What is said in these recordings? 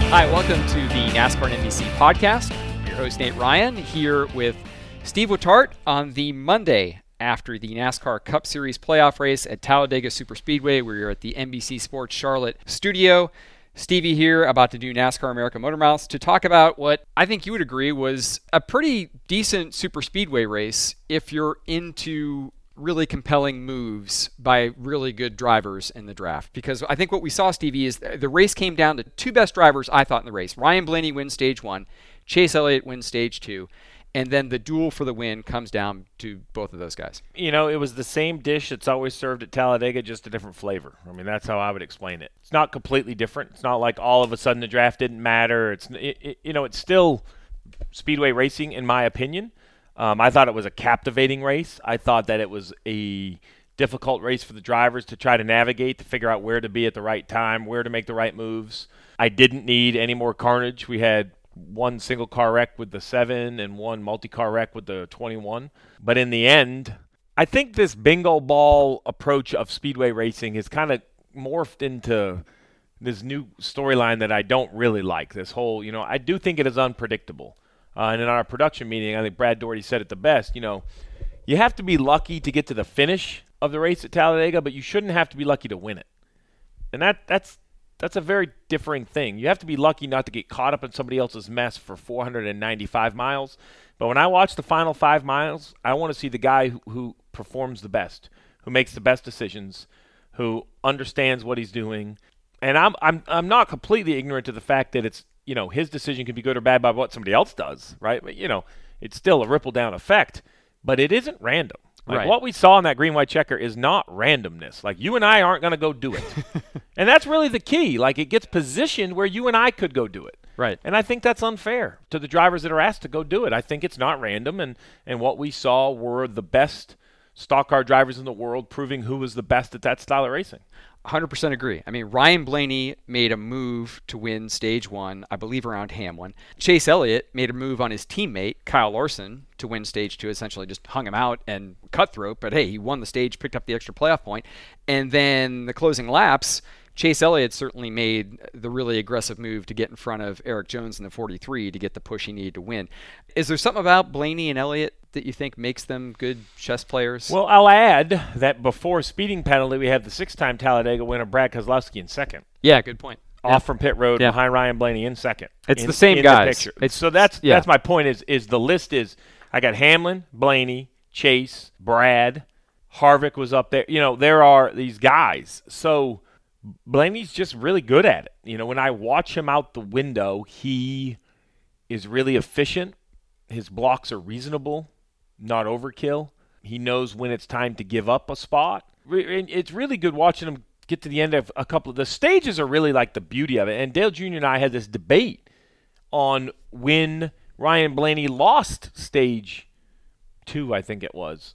Hi, welcome to the NASCAR and NBC podcast. I'm your host, Nate Ryan, here with Steve Woodard on the Monday after the NASCAR Cup Series playoff race at Talladega Superspeedway. We're at the NBC Sports Charlotte studio. Stevie here, about to do NASCAR America Motor Mouths to talk about what I think you would agree was a pretty decent superspeedway race if you're into really compelling moves by really good drivers in the draft. Because I think what we saw, Stevie, is the race came down to two best drivers, I thought, in the race. Ryan Blaney wins stage one, Chase Elliott wins stage two, and then the duel for the win comes down to both of those guys. You know, it was the same dish that's always served at Talladega, just a different flavor. I mean, that's how I would explain it. It's not completely different. It's not like all of a sudden the draft didn't matter. It's still speedway racing, in my opinion. I thought it was a captivating race. I thought that it was a difficult race for the drivers to try to navigate, to figure out where to be at the right time, where to make the right moves. I didn't need any more carnage. We had one single car wreck with the 7 and one multi-car wreck with the 21. But in the end, I think this bingo ball approach of speedway racing has kind of morphed into this new storyline that I don't really like. This whole, I do think it is unpredictable. And in our production meeting, I think Brad Doherty said it the best. You have to be lucky to get to the finish of the race at Talladega, but you shouldn't have to be lucky to win it. And that's a very differing thing. You have to be lucky not to get caught up in somebody else's mess for 495 miles. But when I watch the final 5 miles, I want to see the guy who performs the best, who makes the best decisions, who understands what he's doing. And I'm not completely ignorant to the fact that it's, his decision can be good or bad by what somebody else does, right? But, it's still a ripple-down effect, but it isn't random. Like, what we saw in that green-white checker is not randomness. Like, you and I aren't going to go do it. And that's really the key. Like, it gets positioned where you and I could go do it. Right. And I think that's unfair to the drivers that are asked to go do it. I think it's not random, and what we saw were the best stock car drivers in the world proving who was the best at that style of racing. 100% agree. I mean, Ryan Blaney made a move to win stage one, I believe around Hamlin. Chase Elliott made a move on his teammate, Kyle Larson, to win stage two, essentially just hung him out and cutthroat. But hey, he won the stage, picked up the extra playoff point. And then the closing laps, Chase Elliott certainly made the really aggressive move to get in front of Eric Jones in the 43 to get the push he needed to win. Is there something about Blaney and Elliott that you think makes them good chess players? Well, I'll add that before speeding penalty, we had the 6-time Talladega winner Brad Keselowski in second. Yeah, good point. Off from pit road behind Ryan Blaney in second. It's the same guys. So that's my point is the list is I got Hamlin, Blaney, Chase, Brad, Harvick was up there. There are these guys. So Blaney's just really good at it. When I watch him out the window, he is really efficient. His blocks are reasonable, not overkill. He knows when it's time to give up a spot. It's really good watching him get to the end of a couple of the stages are really like the beauty of it. And Dale Jr. and I had this debate on when Ryan Blaney lost stage 2, I think it was.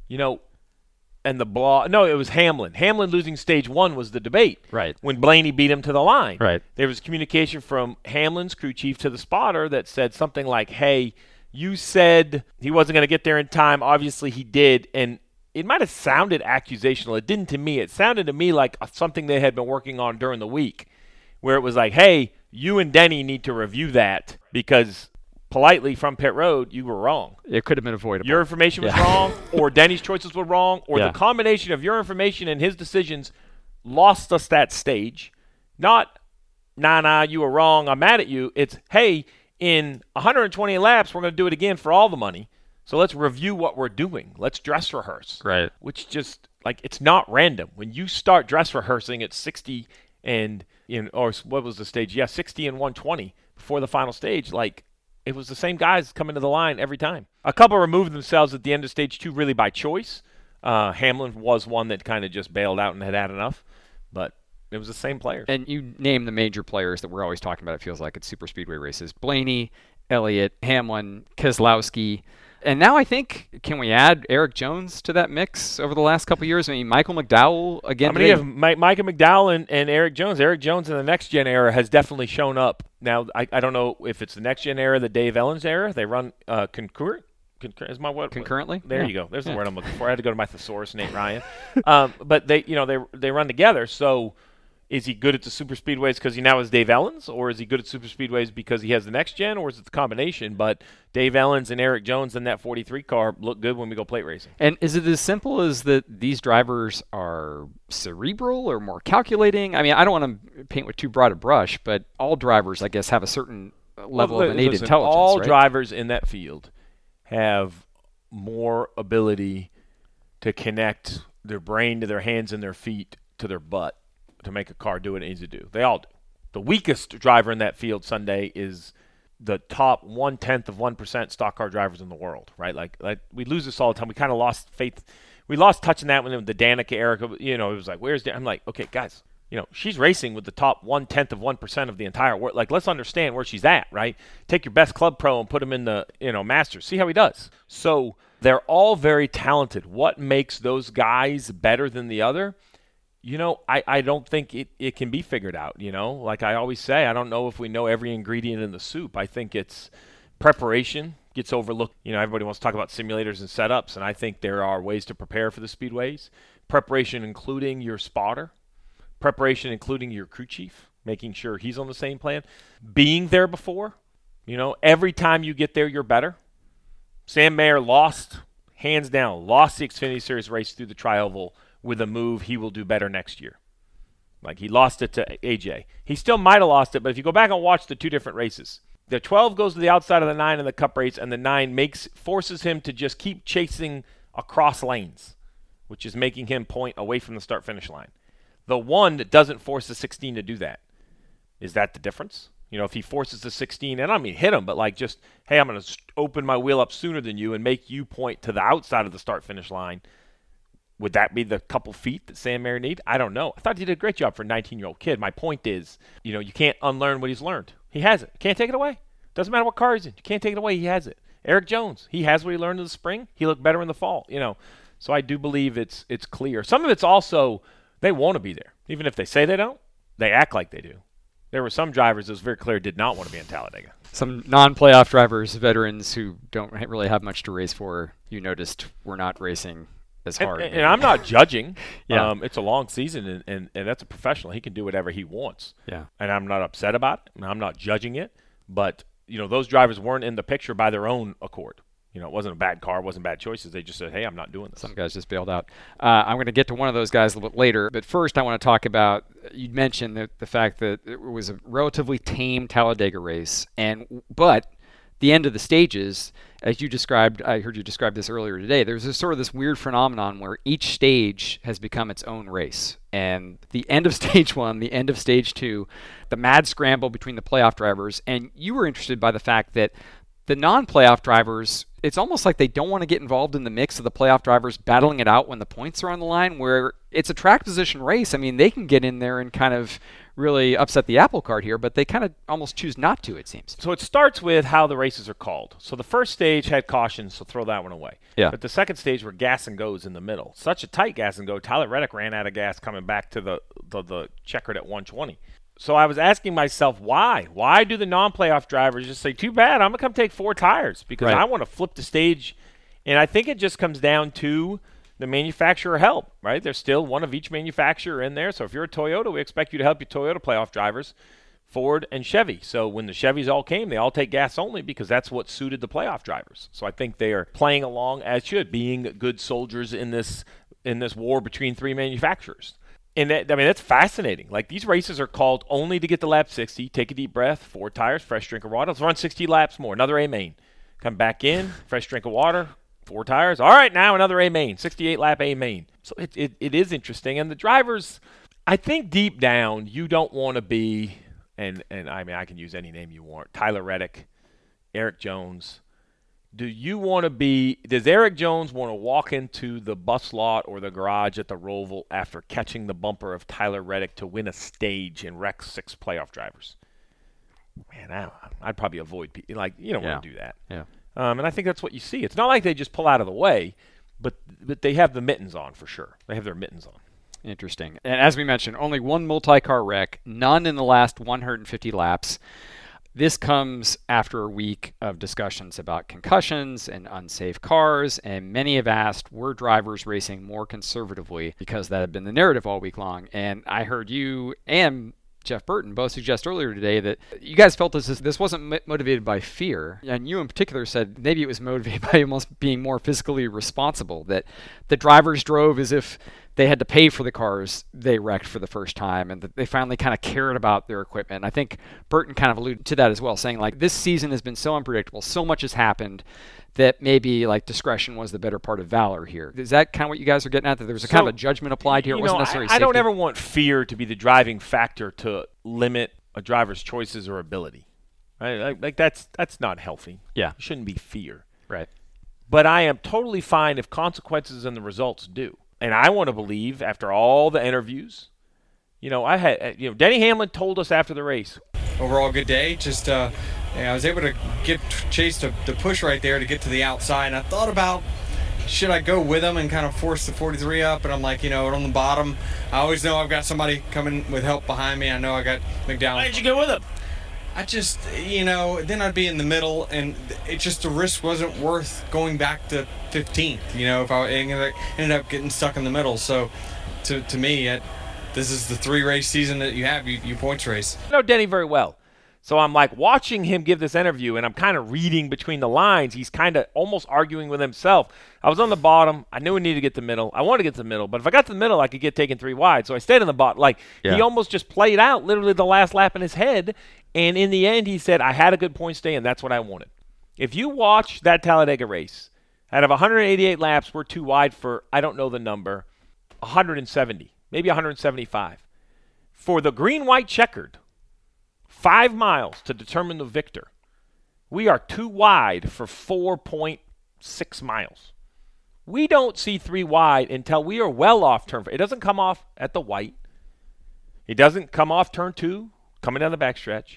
And it was Hamlin. Hamlin losing stage 1 was the debate. Right. When Blaney beat him to the line. Right. There was communication from Hamlin's crew chief to the spotter that said something like, hey, you said he wasn't going to get there in time. Obviously he did. And it might have sounded accusational. It didn't to me. It sounded to me like something they had been working on during the week, where it was like, hey, you and Denny need to review that because politely from pit road, you were wrong. It could have been avoidable. Your information was wrong, or Denny's choices were wrong, or the combination of your information and his decisions lost us that stage. Not, you were wrong, I'm mad at you. It's, hey, in 120 laps, we're going to do it again for all the money. So let's review what we're doing. Let's dress rehearse. Right. Which just, it's not random. When you start dress rehearsing at 60 and, or what was the stage? 60 and 120 before the final stage, it was the same guys coming to the line every time. A couple removed themselves at the end of stage 2 really by choice. Hamlin was one that kind of just bailed out and had enough. But it was the same players. And you name the major players that we're always talking about, it feels like, at super speedway races. Blaney, Elliott, Hamlin, Keselowski. And now I think, can we add Eric Jones to that mix over the last couple of years? I mean, Michael McDowell, again. I'm going to have Michael McDowell and Eric Jones. Eric Jones in the next-gen era has definitely shown up. Now, I don't know if it's the next-gen era, the Dave Ellens era. They run concurrent. Is my word? Concurrently? There you go. There's the word I'm looking for. I had to go to my thesaurus, Nate Ryan. But they run together. So Is he good at the super speedways because he now has Dave Ellens, or is he good at super speedways because he has the next gen, or is it the combination? But Dave Ellens and Eric Jones in that 43 car look good when we go plate racing. And is it as simple as that these drivers are cerebral or more calculating? I mean, I don't want to paint with too broad a brush, but all drivers, I guess, have a certain level of innate intelligence. All right? drivers in that field have more ability to connect their brain to their hands and their feet to their butt to make a car do what it needs to do. They all do. The weakest driver in that field Sunday is the top 0.1% stock car drivers in the world, right? Like we lose this all the time. We kind of lost faith. We lost touch in that when the Danica Erica, it was like, where's Dan? I'm like, okay, guys, she's racing with the top 0.1% of the entire world. Like, let's understand where she's at, right? Take your best club pro and put him in the, Masters. See how he does. So they're all very talented. What makes those guys better than the other? I don't think it can be figured out, Like I always say, I don't know if we know every ingredient in the soup. I think it's preparation gets overlooked. Everybody wants to talk about simulators and setups, and I think there are ways to prepare for the speedways. Preparation including your spotter. Preparation including your crew chief, making sure he's on the same plan. Being there before. Every time you get there, you're better. Sam Mayer hands down, lost the Xfinity Series race through the tri-oval with a move he will do better next year. Like, he lost it to AJ. He still might have lost it, but if you go back and watch the two different races, the 12 goes to the outside of the 9 in the Cup race, and the 9 forces him to just keep chasing across lanes, which is making him point away from the start-finish line. The 1 doesn't force the 16 to do that. Is that the difference? If he forces the 16, and I don't mean hit him, but like just, hey, I'm going to open my wheel up sooner than you and make you point to the outside of the start-finish line, would that be the couple feet that Sam Mayer need? I don't know. I thought he did a great job for a 19-year-old kid. My point is, you can't unlearn what he's learned. He has it. Can't take it away. Doesn't matter what car he's in. You can't take it away. He has it. Eric Jones, he has what he learned in the spring. He looked better in the fall. So I do believe it's clear. Some of it's also they want to be there. Even if they say they don't, they act like they do. There were some drivers that was very clear did not want to be in Talladega. Some non-playoff drivers, veterans who don't really have much to race for, you noticed were not racing as hard. And I'm not judging. Yeah. It's a long season, and that's a professional. He can do whatever he wants. Yeah. And I'm not upset about it, and I'm not judging it. But, those drivers weren't in the picture by their own accord. It wasn't a bad car, it wasn't bad choices. They just said, hey, I'm not doing this. Some guys just bailed out. I'm going to get to one of those guys a little bit later. But first, I want to talk about, you mentioned the fact that it was a relatively tame Talladega race. But the end of the stages, as you described, I heard you describe this earlier today, there's this weird phenomenon where each stage has become its own race. And the end of stage 1, the end of stage 2, the mad scramble between the playoff drivers. And you were interested by the fact that the non-playoff drivers, it's almost like they don't want to get involved in the mix of the playoff drivers battling it out when the points are on the line, where it's a track position race. I mean, they can get in there and kind of really upset the apple cart here, but they kind of almost choose not to, it seems. So it starts with how the races are called. So the first stage had cautions, so throw that one away. Yeah. But the second stage were gas and goes in the middle. Such a tight gas and go. Tyler Reddick ran out of gas coming back to the checkered at 120. So I was asking myself, why? Why do the non-playoff drivers just say, too bad, I'm going to come take 4 tires because right. I want to flip the stage. And I think it just comes down to the manufacturer help, right? There's still one of each manufacturer in there. So if you're a Toyota, we expect you to help your Toyota playoff drivers, Ford and Chevy. So when the Chevys all came, they all take gas only because that's what suited the playoff drivers. So I think they are playing along as should, being good soldiers in this war between 3 manufacturers. And that's fascinating. Like, these races are called only to get to lap 60, take a deep breath, 4 tires, fresh drink of water. Let's run 60 laps more. Another A main. Come back in, fresh drink of water, 4 tires. All right, now another A main, 68 lap A main. So it is interesting. And the drivers, I think deep down, you don't want to be, and I mean, I can use any name you want, Tyler Reddick, Eric Jones. Does Eric Jones want to walk into the bus lot or the garage at the Roval after catching the bumper of Tyler Reddick to win a stage and wreck 6 playoff drivers? Man, I'd probably avoid people. Like, you don't want to do that. Yeah. And I think that's what you see. It's not like they just pull out of the way, but they have the mittens on for sure. They have their mittens on. Interesting. And as we mentioned, only 1 multi-car wreck, none in the last 150 laps. This comes after a week of discussions about concussions and unsafe cars, and many have asked, were drivers racing more conservatively, because that had been the narrative all week long. And I heard you and Jeff Burton both suggest earlier today that you guys felt this wasn't motivated by fear, and you in particular said maybe it was motivated by almost being more fiscally responsible, that the drivers drove as if they had to pay for the cars they wrecked for the first time, and that they finally kind of cared about their equipment. And I think Burton kind of alluded to that as well, saying like this season has been so unpredictable, so much has happened, that maybe like discretion was the better part of valor here. Is that kind of what you guys are getting at? That there was a kind of a judgment applied here? It wasn't necessarily I safety? don't ever want fear to be the driving factor to limit a driver's choices or ability. Right? Like that's not healthy. Yeah. It shouldn't be fear. Right. But I am totally fine if consequences and the results do. And I want to believe, after all the interviews, Denny Hamlin told us after the race. Overall, good day. Just, I was able to get Chase to push right there to get to the outside. And I thought about, should I go with him and kind of force the 43 up? And I'm like, on the bottom, I always know I've got somebody coming with help behind me. I know I got McDowell. Why did you go with him? I just, then I'd be in the middle, and it just, the risk wasn't worth going back to 15th, if I ended up getting stuck in the middle. So, to me, this is the 3-race season that you have, you points race. I know Denny very well. So I'm like watching him give this interview, and I'm kind of reading between the lines. He's kind of almost arguing with himself. I was on the bottom. I knew I needed to get to the middle. I wanted to get to the middle, but if I got to the middle, I could get taken 3 wide. So I stayed on the bottom. He almost just played out literally the last lap in his head. And in the end, he said, I had a good point stay, and that's what I wanted. If you watch that Talladega race, out of 188 laps, we're 2 wide for, I don't know the number, 170, maybe 175. For the green-white checkered, 5 miles to determine the victor, we are 2 wide for 4.6 miles. We don't see 3 wide until we are well off turn 4. It doesn't come off at the white. It doesn't come off turn 2, coming down the backstretch.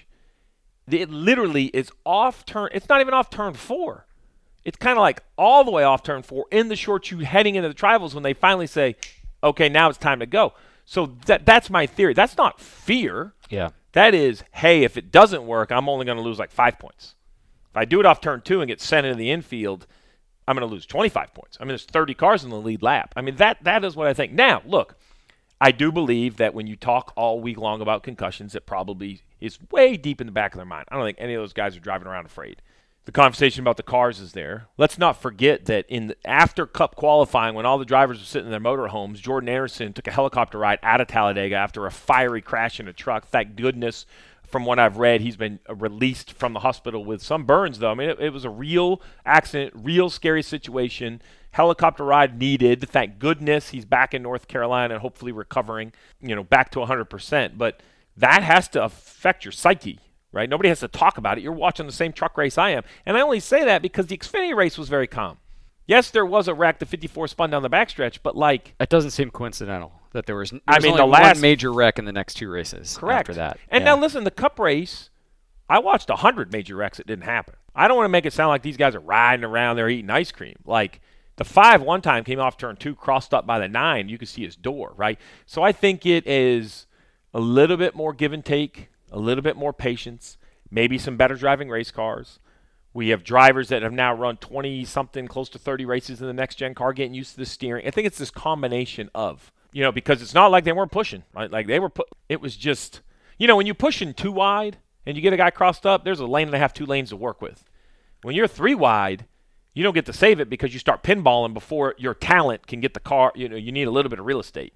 It literally is off turn. It's not even off turn 4. It's kind of like all the way off turn 4 in the short chute heading into the tribals when they finally say, okay, now it's time to go. So that's my theory. That's not fear. Yeah. That is, hey, if it doesn't work, I'm only going to lose like 5 points. If I do it off turn 2 and get sent into the infield, I'm going to lose 25 points. I mean, there's 30 cars in the lead lap. I mean, that is what I think. Now, look, I do believe that when you talk all week long about concussions, it probably is way deep in the back of their mind. I don't think any of those guys are driving around afraid. The conversation about the cars is there. Let's not forget that after Cup qualifying, when all the drivers were sitting in their motorhomes, Jordan Anderson took a helicopter ride out of Talladega after a fiery crash in a truck. Thank goodness, from what I've read, he's been released from the hospital with some burns, though. I mean, it was a real accident, real scary situation. Helicopter ride needed. Thank goodness he's back in North Carolina and hopefully recovering, back to 100%. But that has to affect your psyche, right? Nobody has to talk about it. You're watching the same truck race I am. And I only say that because the Xfinity race was very calm. Yes, there was a wreck. The 54 spun down the backstretch, but it doesn't seem coincidental that there was only the last one major wreck in the next 2 races. Correct. After that. And now listen, the Cup race, I watched 100 major wrecks that didn't happen. I don't want to make it sound like these guys are riding around there eating ice cream. The 5 one time came off turn 2, crossed up by the 9. You could see his door, right? So I think it is a little bit more give and take, a little bit more patience, maybe some better driving race cars. We have drivers that have now run 20-something, close to 30 races in the next-gen car, getting used to the steering. I think it's this combination of, because it's not like they weren't pushing, right? Like they were it was just, when you're pushing 2 wide and you get a guy crossed up, there's a lane and a half, 2 lanes to work with. When you're 3 wide, you don't get to save it because you start pinballing before your talent can get the car. You need a little bit of real estate.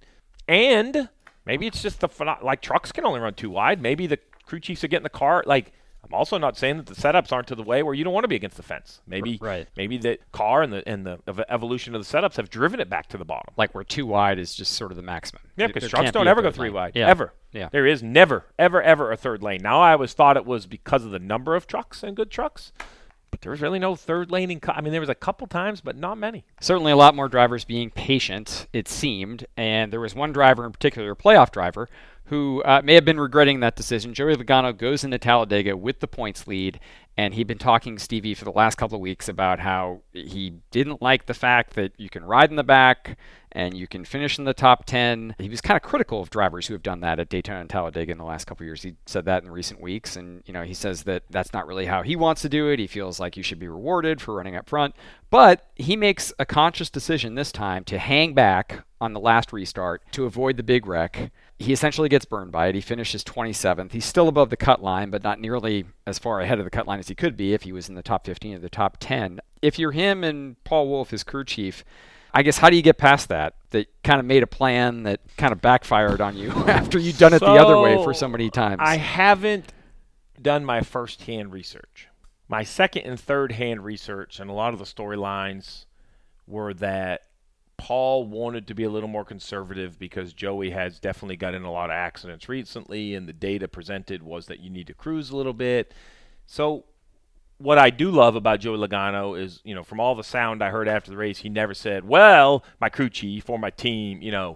And maybe it's just trucks can only run 2 wide. Maybe the crew chiefs are getting the car. I'm also not saying that the setups aren't to the way where you don't want to be against the fence. Maybe the car and the evolution of the setups have driven it back to the bottom. Where 2 wide is just sort of the maximum. Yeah, because trucks don't ever go 3 wide. Yeah. Ever. Yeah. There is never, ever, ever a third lane. Now, I always thought it was because of the number of trucks and good trucks. But there was really no third lane. There was a couple times, but not many. Certainly a lot more drivers being patient, it seemed. And there was one driver in particular, a playoff driver, who may have been regretting that decision. Joey Logano goes into Talladega with the points lead, and he'd been talking to Stevie for the last couple of weeks about how he didn't like the fact that you can ride in the back and you can finish in the top 10. He was kind of critical of drivers who have done that at Daytona and Talladega in the last couple of years. He said that in recent weeks, and he says that that's not really how he wants to do it. He feels like you should be rewarded for running up front. But he makes a conscious decision this time to hang back on the last restart to avoid the big wreck. He essentially gets burned by it. He finishes 27th. He's still above the cut line, but not nearly as far ahead of the cut line as he could be if he was in the top 15 or the top 10. If you're him and Paul Wolfe, his crew chief, I guess how do you get past that? That kind of made a plan that kind of backfired on you after you'd done it the other way for so many times. I haven't done my first-hand research. My second and third-hand research, and a lot of the storylines were that Paul wanted to be a little more conservative because Joey has definitely got in a lot of accidents recently, and the data presented was that you need to cruise a little bit. So what I do love about Joey Logano is, from all the sound I heard after the race, he never said, well, my crew chief or my team,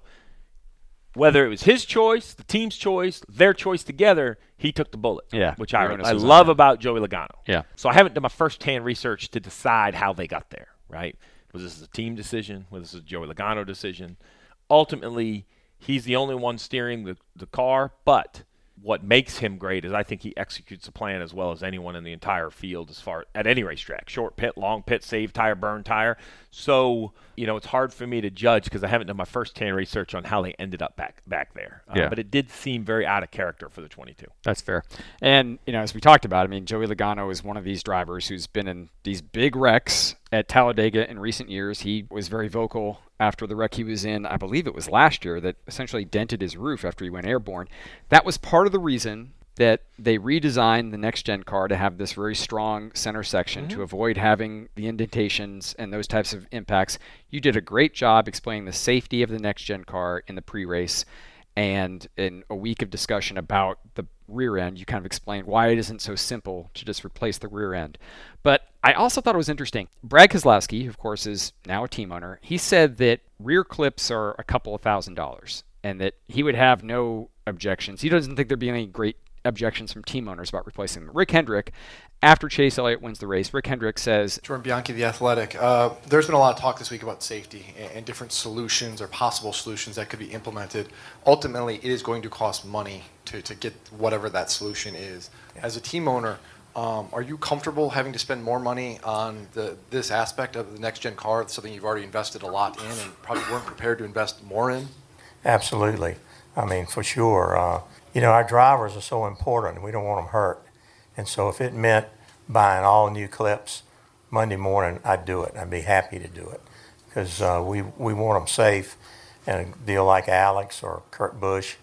whether it was his choice, the team's choice, their choice together, he took the bullet, which I love about Joey Logano. Yeah. So I haven't done my first-hand research to decide how they got there, right? Was this a team decision? Was this a Joey Logano decision? Ultimately, he's the only one steering the car, but what makes him great is I think he executes the plan as well as anyone in the entire field as far at any racetrack. Short pit, long pit, save tire, burn tire. So, it's hard for me to judge because I haven't done my first-hand research on how they ended up back there. But it did seem very out of character for the 22. That's fair. And, as we talked about, Joey Logano is one of these drivers who's been in these big wrecks at Talladega in recent years. He was very vocal after the wreck he was in, I believe it was last year, that essentially dented his roof after he went airborne. That was part of the reason that they redesigned the next-gen car to have this very strong center section to avoid having the indentations and those types of impacts. You did a great job explaining the safety of the next-gen car in the pre-race, and in a week of discussion about the rear end, you kind of explained why it isn't so simple to just replace the rear end. But I also thought it was interesting. Brad Keselowski, who of course is now a team owner, he said that rear clips are a couple of $1,000s and that he would have no objections. He doesn't think there'd be any great objections from team owners about replacing them. Rick Hendrick, after Chase Elliott wins the race, Rick Hendrick says, Jordan Bianchi, The Athletic, there's been a lot of talk this week about safety and different solutions or possible solutions that could be implemented. Ultimately, it is going to cost money to get whatever that solution is. As a team owner, are you comfortable having to spend more money on this aspect of the next-gen car, something you've already invested a lot in and probably weren't prepared to invest more in? Absolutely. For sure. Our drivers are so important. We don't want them hurt. And so if it meant buying all new clips Monday morning, I'd do it. I'd be happy to do it because we want them safe. And a deal like Alex or Kurt Busch,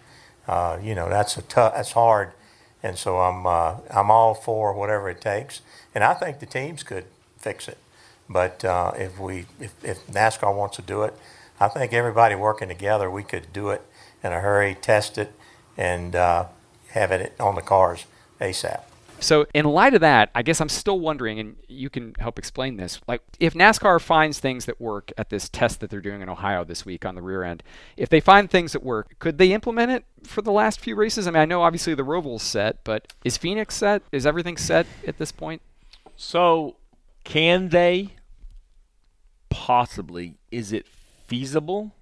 that's hard. And so I'm all for whatever it takes. And I think the teams could fix it. But if NASCAR wants to do it, I think everybody working together, we could do it in a hurry, test it, and have it on the cars ASAP. So in light of that, I guess I'm still wondering, and you can help explain this, like if NASCAR finds things that work at this test that they're doing in Ohio this week on the rear end, if they find things that work, could they implement it for the last few races? I know obviously the Roval's set, but is Phoenix set? Is everything set at this point? So can they? Possibly. Is it feasible?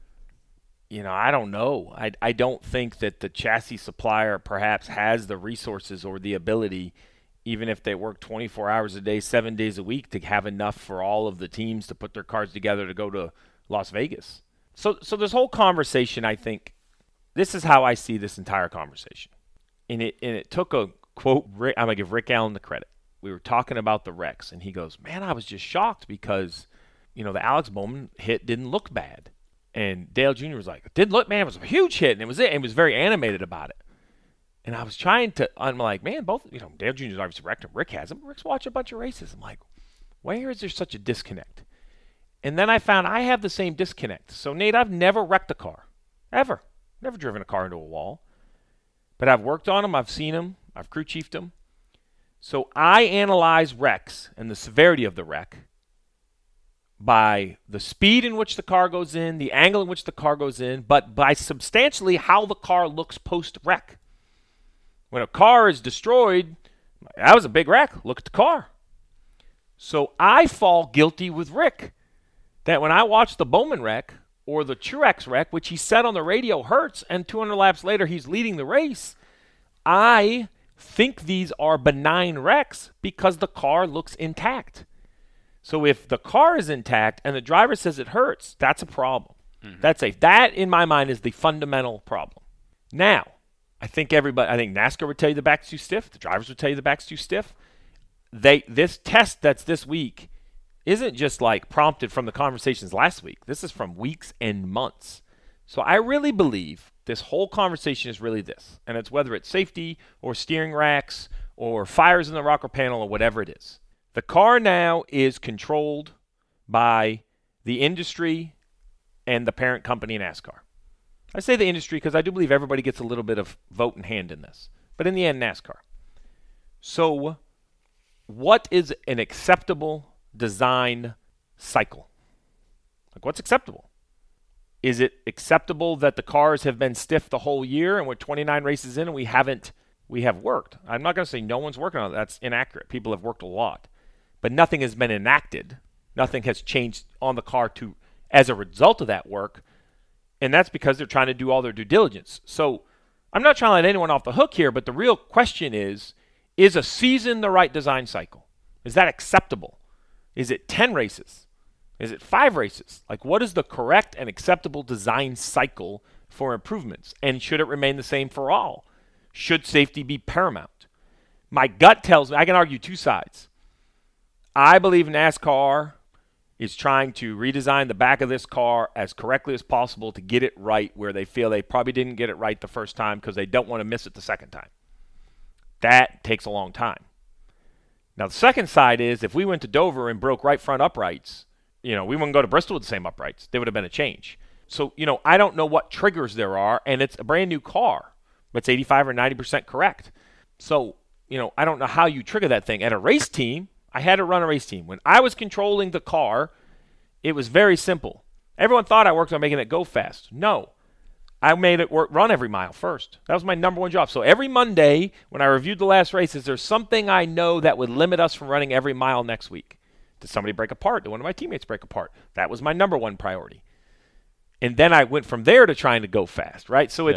I don't know. I don't think that the chassis supplier perhaps has the resources or the ability, even if they work 24 hours a day, 7 days a week, to have enough for all of the teams to put their cars together to go to Las Vegas. So this whole conversation, I think, this is how I see this entire conversation. And it took a quote. I'm going to give Rick Allen the credit. We were talking about the wrecks, and he goes, man, I was just shocked because, the Alex Bowman hit didn't look bad. And Dale Jr. was like, it didn't look, man, it was a huge hit, and it was it. And was very animated about it. And I was I'm like, man, both, Dale Jr.'s obviously wrecked him. Rick has him. Rick's watched a bunch of races. I'm like, where is there such a disconnect? And then I found I have the same disconnect. So, Nate, I've never wrecked a car. Ever. Never driven a car into a wall. But I've worked on them. I've seen them. I've crew chiefed them. So I analyze wrecks and the severity of the wreck by the speed in which the car goes in, the angle in which the car goes in, but by substantially how the car looks post-wreck. When a car is destroyed, that was a big wreck. Look at the car. So I fall guilty with Rick that when I watch the Bowman wreck or the Truex wreck, which he said on the radio hurts, and 200 laps later he's leading the race, I think these are benign wrecks because the car looks intact. So if the car is intact and the driver says it hurts, that's a problem. That in my mind is the fundamental problem. Now, I think NASCAR would tell you the back's too stiff. The drivers would tell you the back's too stiff. This test that's this week isn't just like prompted from the conversations last week. This is from weeks and months. So I really believe this whole conversation is really this, and it's whether it's safety or steering racks or fires in the rocker panel or whatever it is. The car now is controlled by the industry and the parent company NASCAR. I say the industry because I do believe everybody gets a little bit of vote in hand in this. But in the end, NASCAR. So what is an acceptable design cycle? Like, what's acceptable? Is it acceptable that the cars have been stiff the whole year and we're 29 races in and we have worked? I'm not going to say no one's working on it. That's inaccurate. People have worked a lot. But nothing has been enacted. Nothing has changed on the car as a result of that work. And that's because they're trying to do all their due diligence. So I'm not trying to let anyone off the hook here, but the real question is a season the right design cycle? Is that acceptable? Is it 10 races? Is it 5 races? Like, what is the correct and acceptable design cycle for improvements? And should it remain the same for all? Should safety be paramount? My gut tells me, I can argue two sides. I believe NASCAR is trying to redesign the back of this car as correctly as possible to get it right where they feel they probably didn't get it right the first time because they don't want to miss it the second time. That takes a long time. Now, the second side is if we went to Dover and broke right front uprights, we wouldn't go to Bristol with the same uprights. There would have been a change. So, I don't know what triggers there are, and it's a brand new car, but it's 85 or 90% correct. So, I don't know how you trigger that thing. At a race team, I had to run a race team. When I was controlling the car, it was very simple. Everyone thought I worked on making it go fast. No. I made it run every mile first. That was my number one job. So every Monday, when I reviewed the last races, there's something I know that would limit us from running every mile next week. Did somebody break apart? Did one of my teammates break apart? That was my number one priority. And then I went from there to trying to go fast, right? So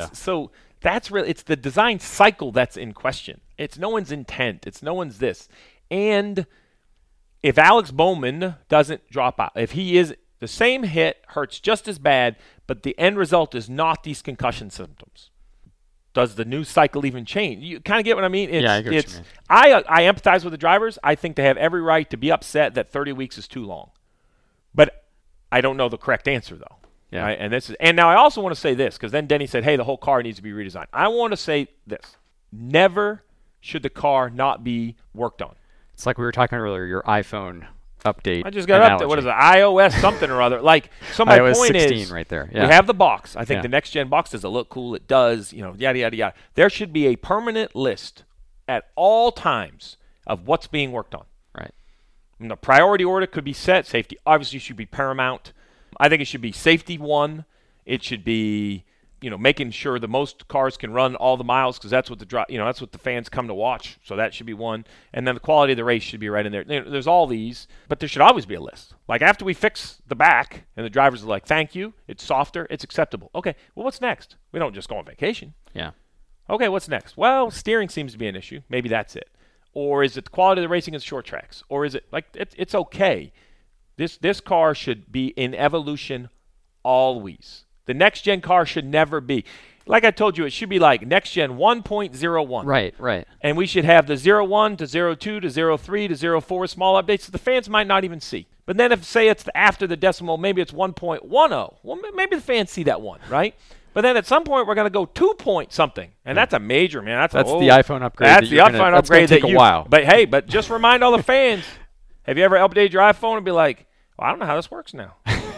it's the design cycle that's in question. It's no one's intent. It's no one's this. And if Alex Bowman doesn't drop out, if he is the same hit, hurts just as bad, but the end result is not these concussion symptoms, does the news cycle even change? You kind of get what I mean? I get what you mean. I empathize with the drivers. I think they have every right to be upset that 30 weeks is too long. But I don't know the correct answer, though. Yeah. Right? And now I also want to say this, because then Denny said, hey, the whole car needs to be redesigned. I want to say this. Never should the car not be worked on. It's like we were talking earlier, your iPhone update. I just got up to, what is it, iOS something or other. So my iOS point 16 is, right there. we have the box. I think the next-gen box, does it look cool? It does, yada, yada, yada. There should be a permanent list at all times of what's being worked on. Right. And the priority order could be set. Safety obviously should be paramount. I think it should be safety one. It should be, making sure the most cars can run all the miles because that's what that's what the fans come to watch. So that should be one. And then the quality of the race should be right in there. There's all these, but there should always be a list. Like after we fix the back and the drivers are like, thank you, it's softer, it's acceptable. Okay, well, what's next? We don't just go on vacation. Yeah. Okay, what's next? Well, steering seems to be an issue. Maybe that's it. Or is it the quality of the racing in short tracks? Or is it it's okay. This car should be in evolution always. The next-gen car should never be. Like I told you, it should be like next-gen 1.01. Right. And we should have the 01 to 02 to 03 to 04 small updates that the fans might not even see. But then if, say, it's after the decimal, maybe it's 1.10. Well, maybe the fans see that one, right? But then at some point, we're going to go 2 point something. And that's a major, man. That's the iPhone upgrade. That's the iPhone upgrade that take a while. But just remind all the fans, have you ever updated your iPhone and be like, well, I don't know how this works now.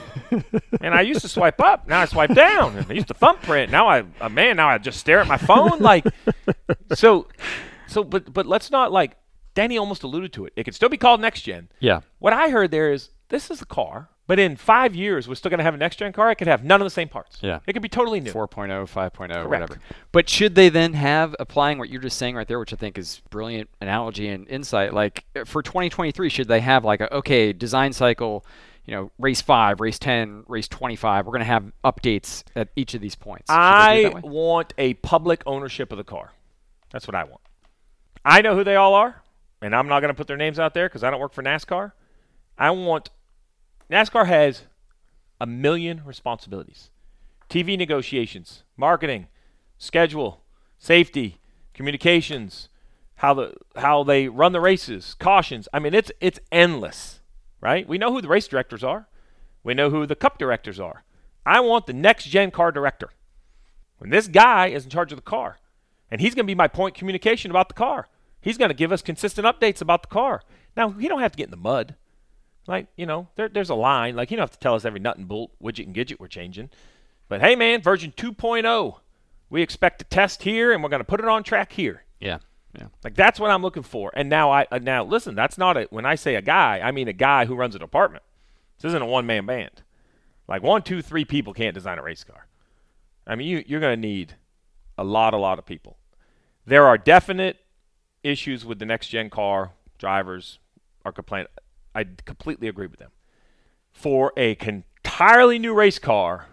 And I used to swipe up. Now I swipe down. And I used to thumbprint. Now I just stare at my phone. But let's not Danny almost alluded to it. It could still be called next gen. Yeah. What I heard there is this is a car But in 5 years, we're still going to have a next-gen car. I could have none of the same parts. Yeah. It could be totally new. 4.0, 5.0, Correct. whatever. But should they then have, applying what you're just saying right there, which I think is brilliant analogy and insight, like for 2023, should they have like design cycle, race 5, race 10, race 25, we're going to have updates at each of these points. I want a public ownership of the car. That's what I want. I know who they all are, and I'm not going to put their names out there because I don't work for NASCAR. NASCAR has a million responsibilities. TV negotiations, marketing, schedule, safety, communications, how they run the races, cautions. I mean, it's endless, right? We know who the race directors are. We know who the cup directors are. I want the next-gen car director. When this guy is in charge of the car, and he's going to be my point communication about the car. He's going to give us consistent updates about the car. Now, he don't have to get in the mud. Like, there's a line. Like, you don't have to tell us every nut and bolt, widget and gadget we're changing. But, hey, man, version 2.0, we expect to test here, and we're going to put it on track here. Yeah. Like, that's what I'm looking for. And now, listen, that's not when I say a guy, I mean a guy who runs a department. This isn't a one-man band. Like, 1, 2, 3 people can't design a race car. I mean, you're going to need a lot of people. There are definite issues with the next-gen car. Drivers are complaining. I completely agree with them. For a entirely new race car,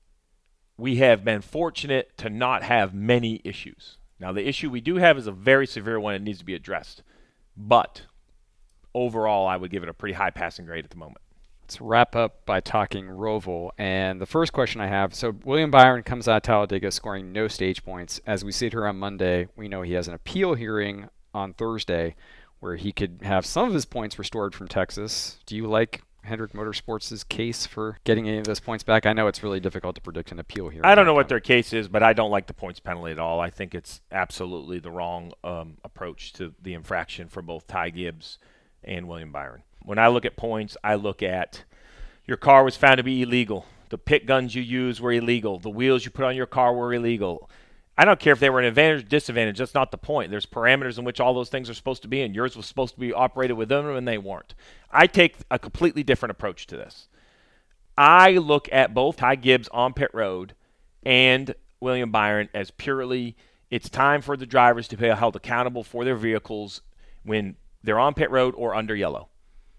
we have been fortunate to not have many issues. Now, the issue we do have is a very severe one. It needs to be addressed. But overall, I would give it a pretty high passing grade at the moment. Let's wrap up by talking Roval. And the first question I have, so William Byron comes out of Talladega scoring no stage points. As we sit here on Monday, we know he has an appeal hearing on Thursday where he could have some of his points restored from Texas. Do you like Hendrick Motorsports' case for getting any of those points back? I know it's really difficult to predict an appeal hearing. I don't know what their case is, but I don't like the points penalty at all. I think it's absolutely the wrong approach to the infraction for both Ty Gibbs and William Byron. When I look at points, I look at your car was found to be illegal. The pit guns you used were illegal. The wheels you put on your car were illegal. I don't care if they were an advantage or disadvantage. That's not the point. There's parameters in which all those things are supposed to be, and yours was supposed to be operated within them, and they weren't. I take a completely different approach to this. I look at both Ty Gibbs on pit road and William Byron as purely it's time for the drivers to be held accountable for their vehicles when they're on pit road or under yellow.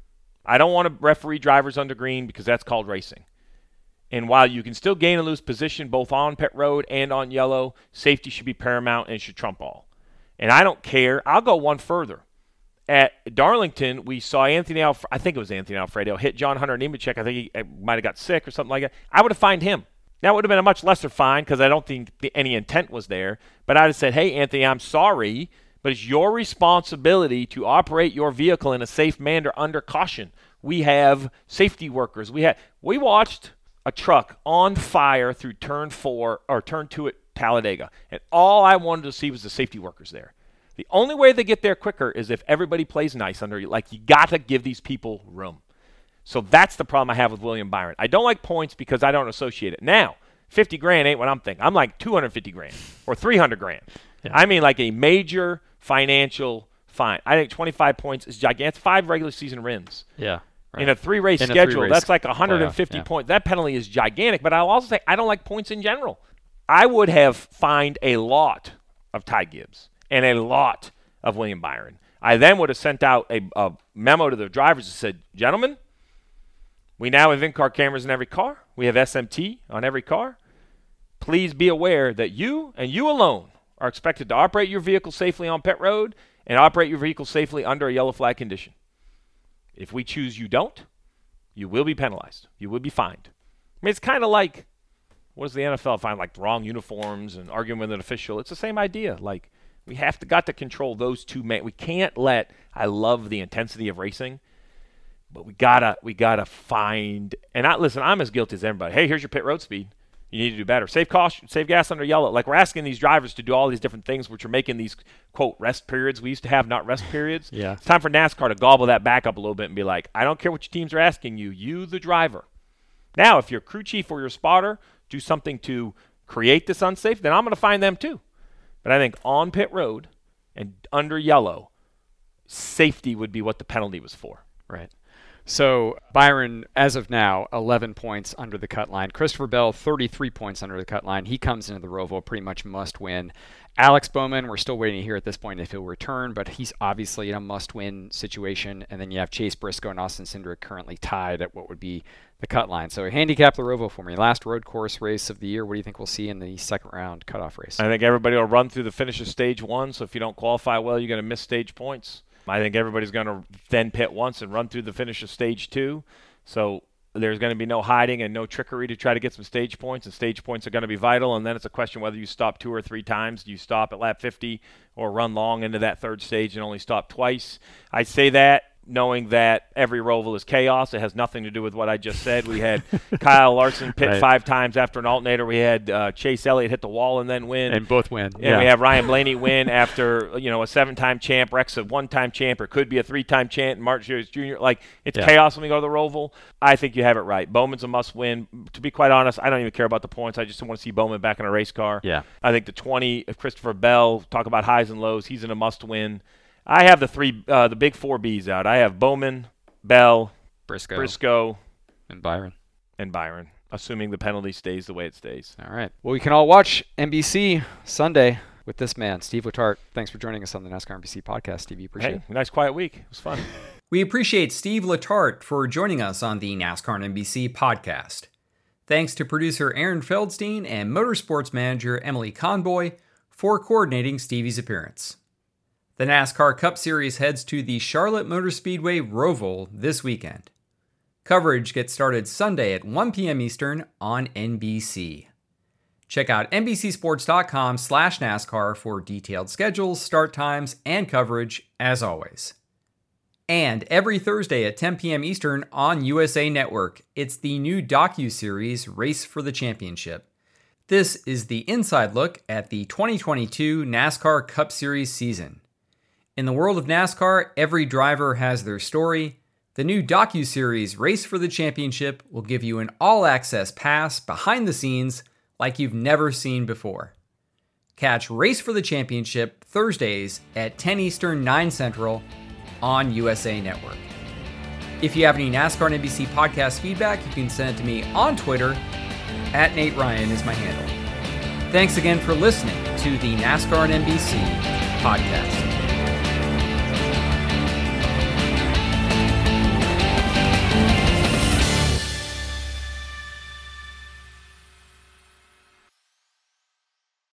I don't want to referee drivers under green because that's called racing. And while you can still gain and lose position both on pit road and on yellow, safety should be paramount and it should trump all. And I don't care. I'll go one further. At Darlington, we saw I think it was Anthony Alfredo, hit John Hunter Nemechek. I think he might have got sick or something like that. I would have fined him. Now, it would have been a much lesser fine because I don't think any intent was there. But I'd have said, hey, Anthony, I'm sorry, but it's your responsibility to operate your vehicle in a safe manner under caution. We have safety workers. We watched a truck on fire through turn 2 at Talladega. And all I wanted to see was the safety workers there. The only way they get there quicker is if everybody plays nice under you. Like, you got to give these people room. So that's the problem I have with William Byron. I don't like points because I don't associate it. Now, $50,000 ain't what I'm thinking. I'm like $250,000 or $300,000. Yeah. I mean, like a major financial fine. I think 25 points is gigantic. It's 5 regular season wins. Yeah. Right. In a 3-race schedule, that's like 150 points. That penalty is gigantic. But I'll also say I don't like points in general. I would have fined a lot of Ty Gibbs and a lot of William Byron. I then would have sent out a memo to the drivers that said, gentlemen, we now have in-car cameras in every car. We have SMT on every car. Please be aware that you and you alone are expected to operate your vehicle safely on pit road and operate your vehicle safely under a yellow flag condition. If we choose you don't, you will be penalized. You will be fined. I mean, it's kind of like, what does the NFL find? Like wrong uniforms and arguing with an official. It's the same idea. Like, we got to control those two men. We can't let, I love the intensity of racing, but we gotta find, and listen, I'm as guilty as everybody. Hey, here's your pit road speed. You need to do better. Save cost, save gas under yellow. Like, we're asking these drivers to do all these different things, which are making these, quote, rest periods we used to have, not rest periods. Yeah. It's time for NASCAR to gobble that back up a little bit and be like, I don't care what your teams are asking you. You, the driver. Now, if your crew chief or your spotter do something to create this unsafe, then I'm going to find them too. But I think on pit road and under yellow, safety would be what the penalty was for. Right. So Byron, as of now, 11 points under the cut line. Christopher Bell, 33 points under the cut line. He comes into the Roval pretty much must win. Alex Bowman, we're still waiting to hear at this point if he'll return, but he's obviously in a must-win situation. And then you have Chase Briscoe and Austin Cindric currently tied at what would be the cut line. So handicap the Roval for me. Last road course race of the year. What do you think we'll see in the second round cutoff race? I think everybody will run through the finish of stage 1, so if you don't qualify well, you're going to miss stage points. I think everybody's going to then pit once and run through the finish of stage 2. So there's going to be no hiding and no trickery to try to get some stage points, and stage points are going to be vital. And then it's a question whether you stop 2 or 3 times. Do you stop at lap 50 or run long into that third stage and only stop twice? I say that knowing that every Roval is chaos. It has nothing to do with what I just said. We had Kyle Larson pit 5 times after an alternator. We had Chase Elliott hit the wall and then win. And both win. And we have Ryan Blaney win after, a 7-time champ. Rex a 1-time champ, or could be a 3-time champ. And Martin Truex Jr. It's chaos when we go to the Roval. I think you have it right. Bowman's a must-win. To be quite honest, I don't even care about the points. I just want to see Bowman back in a race car. Yeah. I think the 20 of Christopher Bell, talk about highs and lows, he's in a must-win. I have the big 4 Bs out. I have Bowman, Bell, Briscoe, and Byron. Assuming the penalty stays the way it stays. All right. Well, we can all watch NBC Sunday with this man, Steve Letarte. Thanks for joining us on the NASCAR NBC podcast, Stevie. Appreciate it. Nice quiet week. It was fun. We appreciate Steve Letarte for joining us on the NASCAR NBC podcast. Thanks to producer Aaron Feldstein and motorsports manager Emily Conboy for coordinating Stevie's appearance. The NASCAR Cup Series heads to the Charlotte Motor Speedway Roval this weekend. Coverage gets started Sunday at 1 p.m. Eastern on NBC. Check out NBCSports.com/NASCAR for detailed schedules, start times, and coverage as always. And every Thursday at 10 p.m. Eastern on USA Network, it's the new docuseries Race for the Championship. This is the inside look at the 2022 NASCAR Cup Series season. In the world of NASCAR, every driver has their story. The new docuseries Race for the Championship will give you an all-access pass behind the scenes like you've never seen before. Catch Race for the Championship Thursdays at 10 Eastern, 9 Central on USA Network. If you have any NASCAR and NBC podcast feedback, you can send it to me on Twitter. @NateRyan is my handle. Thanks again for listening to the NASCAR and NBC podcast.